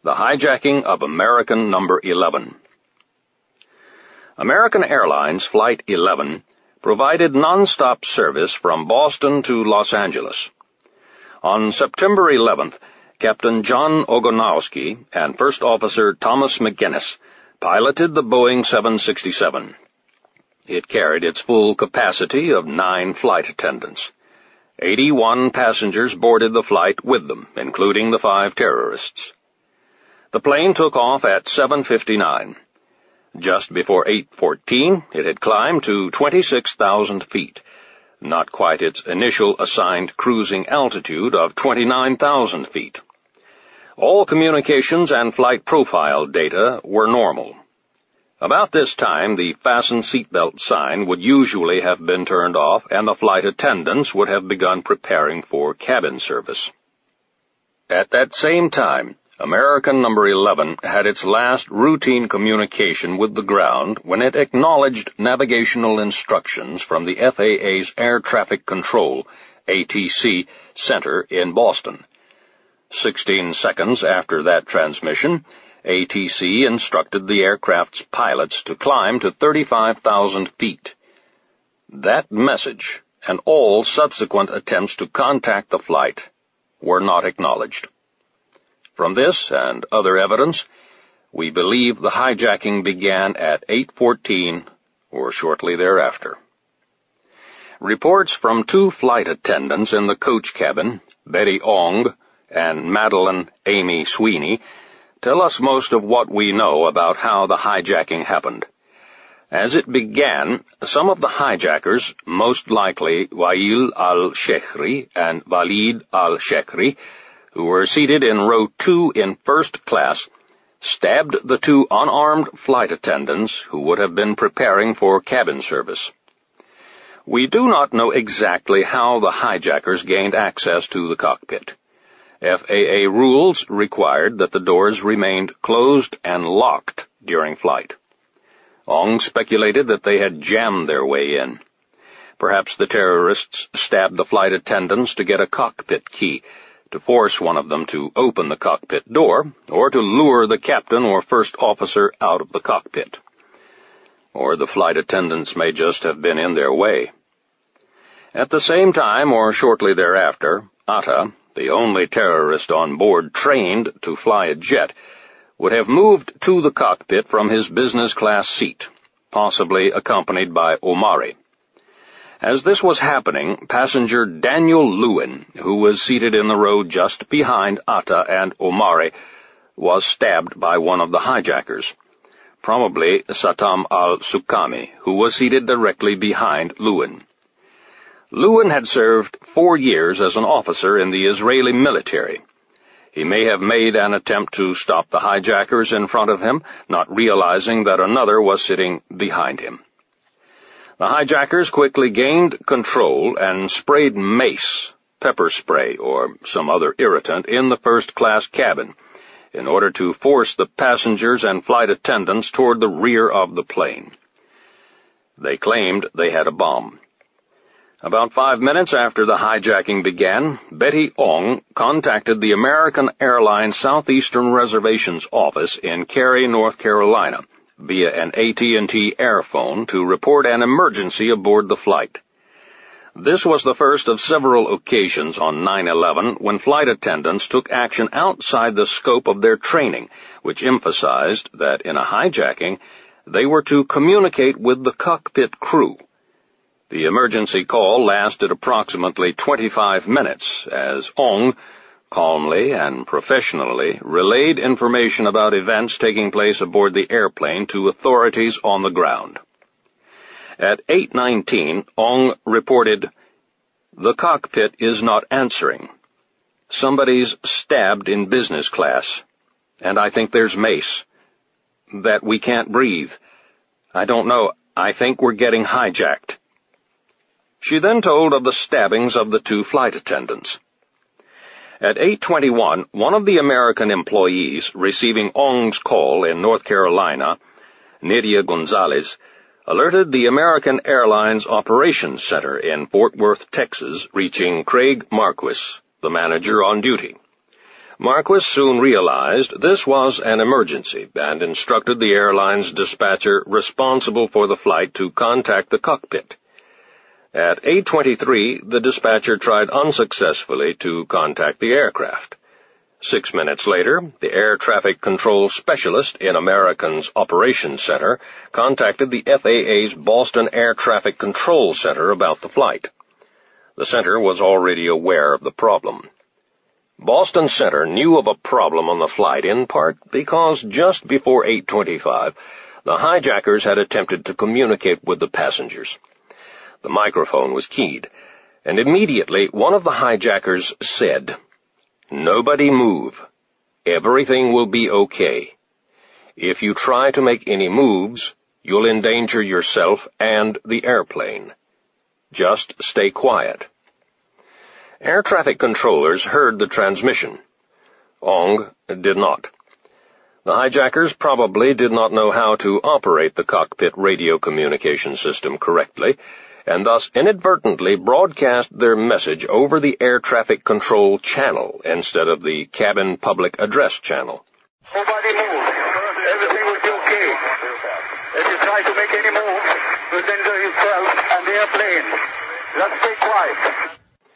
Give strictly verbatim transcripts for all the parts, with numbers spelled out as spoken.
The hijacking of American Number eleven. American Airlines Flight eleven provided non-stop service from Boston to Los Angeles. On September eleventh, Captain John Ogonowski and First Officer Thomas McGinnis piloted the Boeing seven sixty-seven. It carried its full capacity of nine flight attendants. Eighty-one passengers boarded the flight with them, including the five terrorists. The plane took off at seven fifty-nine. Just before eight fourteen, it had climbed to twenty-six thousand feet, not quite its initial assigned cruising altitude of twenty-nine thousand feet. All communications and flight profile data were normal. About this time, the fasten seatbelt sign would usually have been turned off, and the flight attendants would have begun preparing for cabin service. At that same time, American Number eleven had its last routine communication with the ground when it acknowledged navigational instructions from the F A A's Air Traffic Control, A T C, Center in Boston. Sixteen seconds after that transmission, A T C instructed the aircraft's pilots to climb to thirty-five thousand feet. That message, and all subsequent attempts to contact the flight, were not acknowledged. From this and other evidence, we believe the hijacking began at eight fourteen or shortly thereafter. Reports from two flight attendants in the coach cabin, Betty Ong and Madeline Amy Sweeney, tell us most of what we know about how the hijacking happened. As it began, some of the hijackers, most likely Wael al-Shekhri and Walid al-Shekhri, who were seated in row two in first class, stabbed the two unarmed flight attendants who would have been preparing for cabin service. We do not know exactly how the hijackers gained access to the cockpit. F A A rules required that the doors remained closed and locked during flight. Ong speculated that they had jammed their way in. Perhaps the terrorists stabbed the flight attendants to get a cockpit key, to force one of them to open the cockpit door, or to lure the captain or first officer out of the cockpit. Or the flight attendants may just have been in their way. At the same time, or shortly thereafter, Atta, the only terrorist on board trained to fly a jet, would have moved to the cockpit from his business-class seat, possibly accompanied by Omari. As this was happening, passenger Daniel Lewin, who was seated in the row just behind Atta and Omari, was stabbed by one of the hijackers, probably Satam al-Sukami, who was seated directly behind Lewin. Lewin had served four years as an officer in the Israeli military. He may have made an attempt to stop the hijackers in front of him, not realizing that another was sitting behind him. The hijackers quickly gained control and sprayed mace, pepper spray, or some other irritant in the first-class cabin in order to force the passengers and flight attendants toward the rear of the plane. They claimed they had a bomb. About five minutes after the hijacking began, Betty Ong contacted the American Airlines Southeastern Reservations office in Cary, North Carolina, via an A T and T airphone to report an emergency aboard the flight. This was the first of several occasions on nine eleven when flight attendants took action outside the scope of their training, which emphasized that in a hijacking, they were to communicate with the cockpit crew. The emergency call lasted approximately twenty-five minutes as Ong calmly and professionally relayed information about events taking place aboard the airplane to authorities on the ground. At eight nineteen, Ong reported, "The cockpit is not answering. Somebody's stabbed in business class, and I think there's mace. That we can't breathe. I don't know, I think we're getting hijacked." She then told of the stabbings of the two flight attendants. At eight twenty-one, one of the American employees receiving Ong's call in North Carolina, Nydia Gonzalez, alerted the American Airlines Operations Center in Fort Worth, Texas, reaching Craig Marquis, the manager on duty. Marquis soon realized this was an emergency and instructed the airline's dispatcher responsible for the flight to contact the cockpit. At eight twenty-three, the dispatcher tried unsuccessfully to contact the aircraft. Six minutes later, the air traffic control specialist in American's Operations Center contacted the F A A's Boston Air Traffic Control Center about the flight. The center was already aware of the problem. Boston Center knew of a problem on the flight in part because just before eight twenty-five, the hijackers had attempted to communicate with the passengers. The microphone was keyed, and immediately one of the hijackers said, "Nobody move. Everything will be okay. If you try to make any moves, you'll endanger yourself and the airplane. Just stay quiet." Air traffic controllers heard the transmission. Ong did not. The hijackers probably did not know how to operate the cockpit radio communication system correctly, and thus inadvertently broadcast their message over the air traffic control channel instead of the cabin public address channel. Nobody move. Everything will be okay. If you try to make any move, you'll endanger yourself and the airplane. Just stay quiet.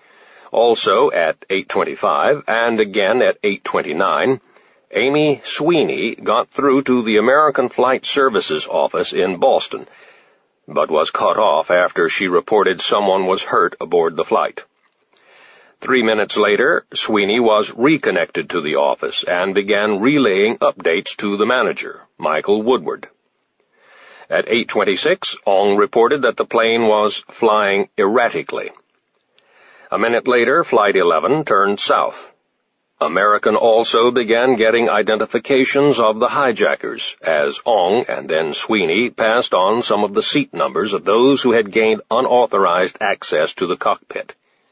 Also at eight twenty-five and again at eight twenty-nine, Amy Sweeney got through to the American Flight Services office in Boston, but was cut off after she reported someone was hurt aboard the flight. Three minutes later, Sweeney was reconnected to the office and began relaying updates to the manager, Michael Woodward. At eight twenty-six, Ong reported that the plane was flying erratically. A minute later, Flight eleven turned south. American also began getting identifications of the hijackers, as Ong and then Sweeney passed on some of the seat numbers of those who had gained unauthorized access to the cockpit.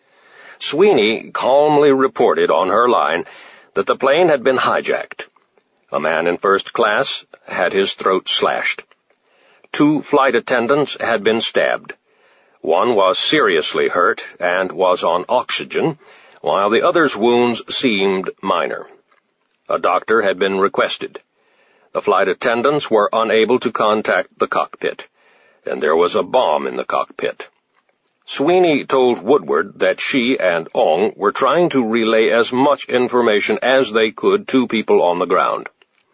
Sweeney calmly reported on her line that the plane had been hijacked. A man in first class had his throat slashed. Two flight attendants had been stabbed. One was seriously hurt and was on oxygen, while the other's wounds seemed minor. A doctor had been requested. The flight attendants were unable to contact the cockpit, and there was a bomb in the cockpit. Sweeney told Woodward that she and Ong were trying to relay as much information as they could to people on the ground.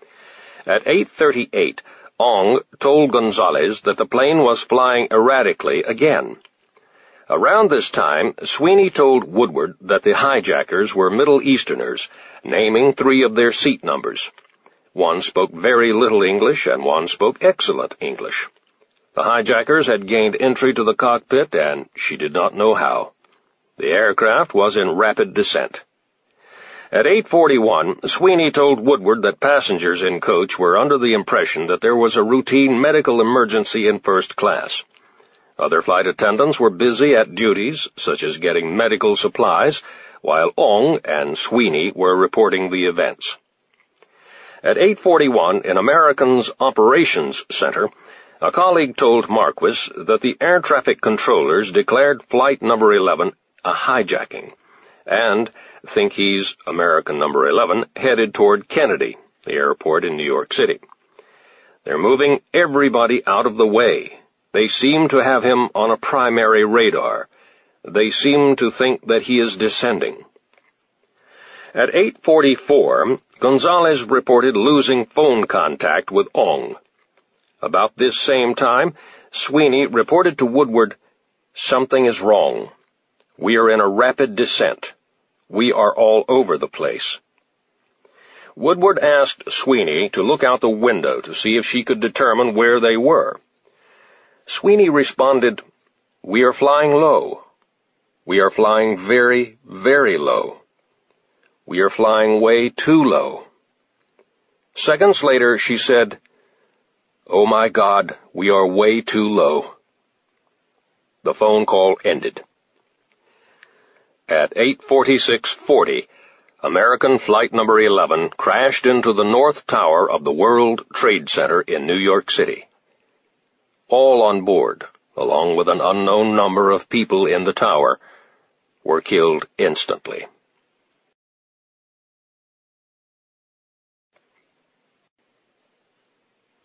At eight thirty-eight, Ong told Gonzalez that the plane was flying erratically again. Around this time, Sweeney told Woodward that the hijackers were Middle Easterners, naming three of their seat numbers. One spoke very little English and one spoke excellent English. The hijackers had gained entry to the cockpit, and she did not know how. The aircraft was in rapid descent. At eight forty-one, Sweeney told Woodward that passengers in coach were under the impression that there was a routine medical emergency in first class. Other flight attendants were busy at duties, such as getting medical supplies, while Ong and Sweeney were reporting the events. At eight forty-one, in American's Operations Center, a colleague told Marquis that the air traffic controllers declared Flight Number eleven a hijacking, and think he's American Number eleven headed toward Kennedy, the airport in New York City. They're moving everybody out of the way. They seem to have him on a primary radar. They seem to think that he is descending. At eight forty-four, Gonzalez reported losing phone contact with Ong. About this same time, Sweeney reported to Woodward, "Something is wrong. We are in a rapid descent. We are all over the place." Woodward asked Sweeney to look out the window to see if she could determine where they were. Sweeney responded, "We are flying low. We are flying very, very low. We are flying way too low." Seconds later, she said, "Oh my God, we are way too low." The phone call ended. At eight forty-six forty, American Flight Number eleven crashed into the North Tower of the World Trade Center in New York City. All on board, along with an unknown number of people in the tower, were killed instantly.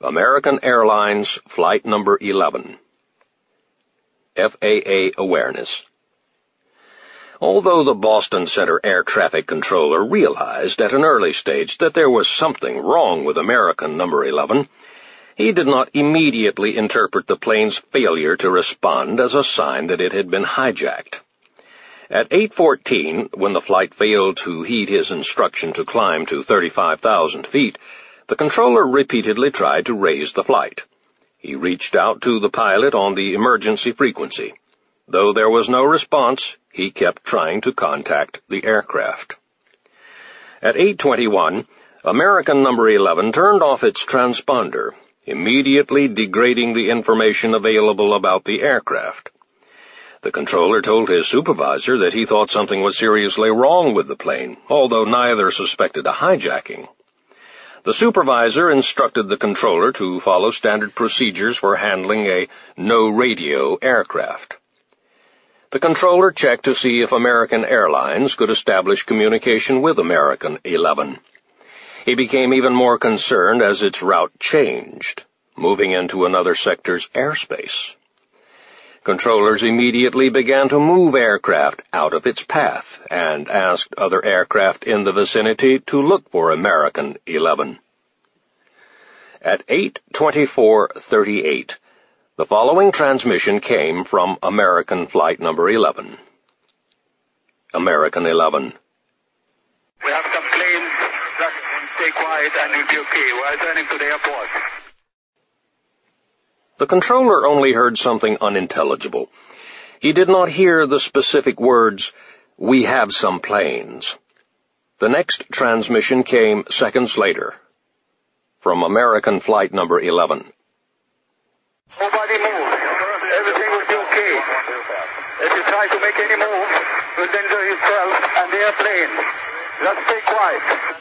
American Airlines Flight Number eleven. F A A Awareness. Although the Boston Center air traffic controller realized at an early stage that there was something wrong with American number eleven, he did not immediately interpret the plane's failure to respond as a sign that it had been hijacked. At eight fourteen, when the flight failed to heed his instruction to climb to thirty-five thousand feet, the controller repeatedly tried to raise the flight. He reached out to the pilot on the emergency frequency. Though there was no response, he kept trying to contact the aircraft. At eight twenty-one, American number eleven turned off its transponder, immediately degrading the information available about the aircraft. The controller told his supervisor that he thought something was seriously wrong with the plane, although neither suspected a hijacking. The supervisor instructed the controller to follow standard procedures for handling a no-radio aircraft. The controller checked to see if American Airlines could establish communication with American eleven. He became even more concerned as its route changed, moving into another sector's airspace. Controllers immediately began to move aircraft out of its path and asked other aircraft in the vicinity to look for American eleven. At eight twenty-four thirty-eight, the following transmission came from American Flight Number eleven. American eleven. We have some planes. Just stay quiet and you'll be okay. We're returning to the airport. The controller only heard something unintelligible. He did not hear the specific words, "We have some planes." The next transmission came seconds later, from American Flight Number eleven. Nobody move. Everything will be okay. If you try to make any move, you'll injure yourself and the airplane. Just stay quiet.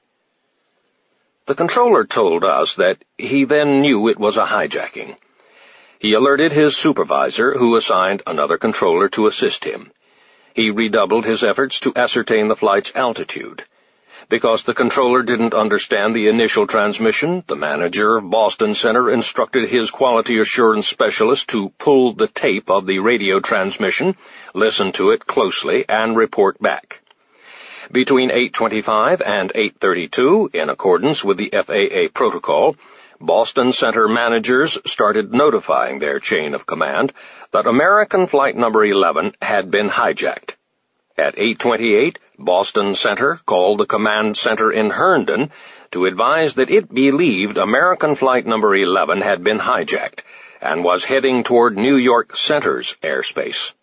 The controller told us that he then knew it was a hijacking. He alerted his supervisor, who assigned another controller to assist him. He redoubled his efforts to ascertain the flight's altitude. Because the controller didn't understand the initial transmission, the manager of Boston Center instructed his quality assurance specialist to pull the tape of the radio transmission, listen to it closely, and report back. Between eight twenty-five and eight thirty-two, in accordance with the F A A protocol, Boston Center managers started notifying their chain of command that American Flight Number eleven had been hijacked. At eight twenty-eight, Boston Center called the command center in Herndon to advise that it believed American Flight Number eleven had been hijacked and was heading toward New York Center's airspace.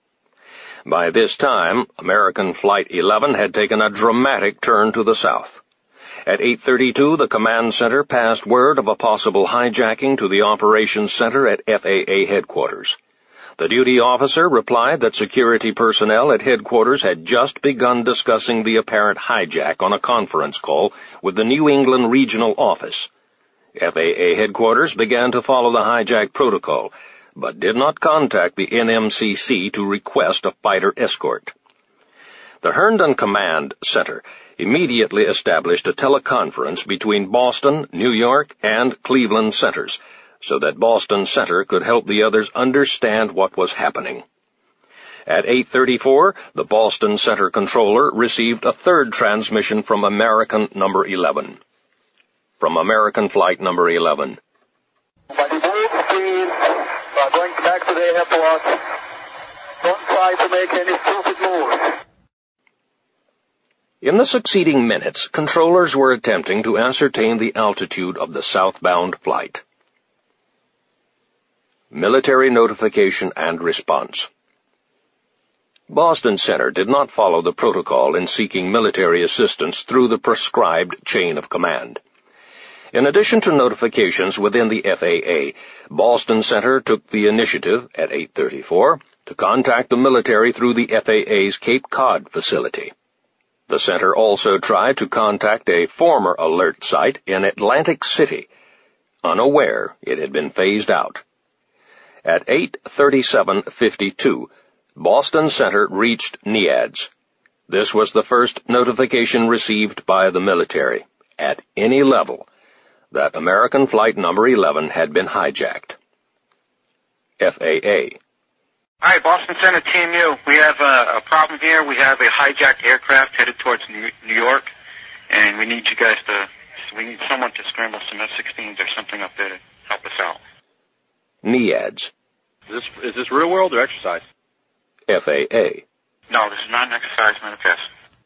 By this time, American Flight eleven had taken a dramatic turn to the south. At eight thirty-two, the command center passed word of a possible hijacking to the operations center at F A A headquarters. The duty officer replied that security personnel at headquarters had just begun discussing the apparent hijack on a conference call with the New England Regional Office. F A A headquarters began to follow the hijack protocol, but did not contact the N M C C to request a fighter escort. The Herndon Command Center immediately established a teleconference between Boston, New York, and Cleveland centers, so that Boston Center could help the others understand what was happening. At eight thirty-four, the Boston Center controller received a third transmission from American Number eleven. From American Flight Number eleven. But the move, please. We're going back to the airport. Don't try to make any stupid moves. In the succeeding minutes, controllers were attempting to ascertain the altitude of the southbound flight. Military notification and response. Boston Center did not follow the protocol in seeking military assistance through the prescribed chain of command. In addition to notifications within the F A A, Boston Center took the initiative at eight thirty-four to contact the military through the F A A's Cape Cod facility. The center also tried to contact a former alert site in Atlantic City, unaware it had been phased out. At eight thirty-seven fifty-two, Boston Center reached N E A D S. This was the first notification received by the military, at any level, that American Flight Number eleven had been hijacked. F A A. Hi, Boston Center, Team U. We have a, a problem here. We have a hijacked aircraft headed towards New, New York, and we need you guys to, we need someone to scramble some F sixteens or something up there to help us out. N E A D S. Is this, is this real world or exercise? F A A. No, this is not an exercise manifest.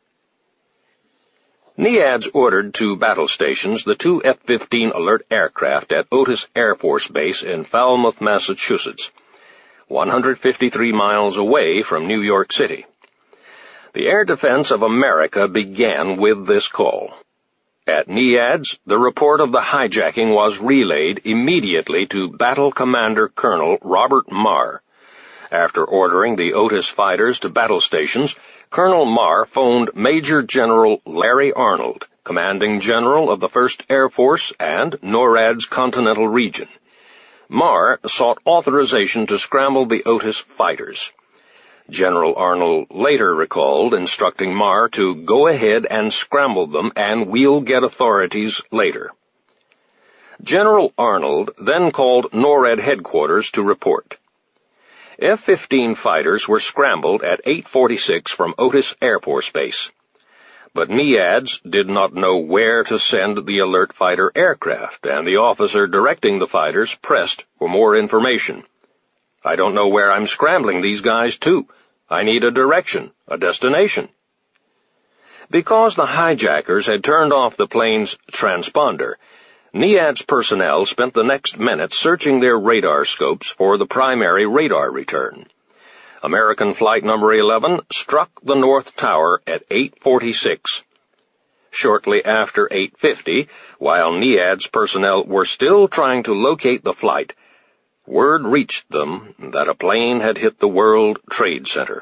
N E A D S ordered to battle stations the two F fifteen Alert aircraft at Otis Air Force Base in Falmouth, Massachusetts, one hundred fifty-three miles away from New York City. The Air Defense of America began with this call. At N E A D S, the report of the hijacking was relayed immediately to Battle Commander Colonel Robert Marr. After ordering the Otis fighters to battle stations, Colonel Marr phoned Major General Larry Arnold, Commanding General of the First Air Force and NORAD's Continental Region. Marr sought authorization to scramble the Otis fighters. General Arnold later recalled instructing Marr to go ahead and scramble them and we'll get authorities later. General Arnold then called NORAD headquarters to report. F fifteen fighters were scrambled at eight forty-six from Otis Air Force Base. But N E A D S did not know where to send the Alert fighter aircraft, and the officer directing the fighters pressed for more information. I don't know where I'm scrambling these guys to. I need a direction, a destination. Because the hijackers had turned off the plane's transponder, N E A D S personnel spent the next minute searching their radar scopes for the primary radar return. American Flight Number eleven struck the North Tower at eight forty-six. Shortly after eight fifty, while N E A D S personnel were still trying to locate the flight, word reached them that a plane had hit the World Trade Center.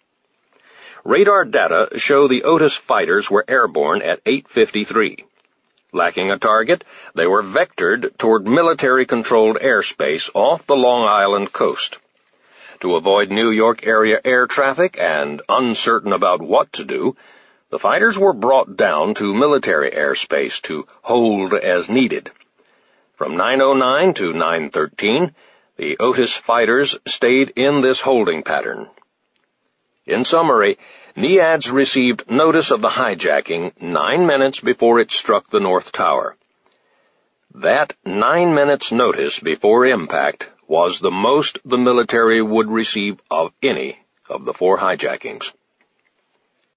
Radar data show the Otis fighters were airborne at eight fifty-three. Lacking a target, they were vectored toward military-controlled airspace off the Long Island coast. To avoid New York area air traffic and uncertain about what to do, the fighters were brought down to military airspace to hold as needed. From nine oh nine to nine thirteen, the Otis fighters stayed in this holding pattern. In summary, N E A D S received notice of the hijacking nine minutes before it struck the North Tower. That nine minutes notice before impact was the most the military would receive of any of the four hijackings.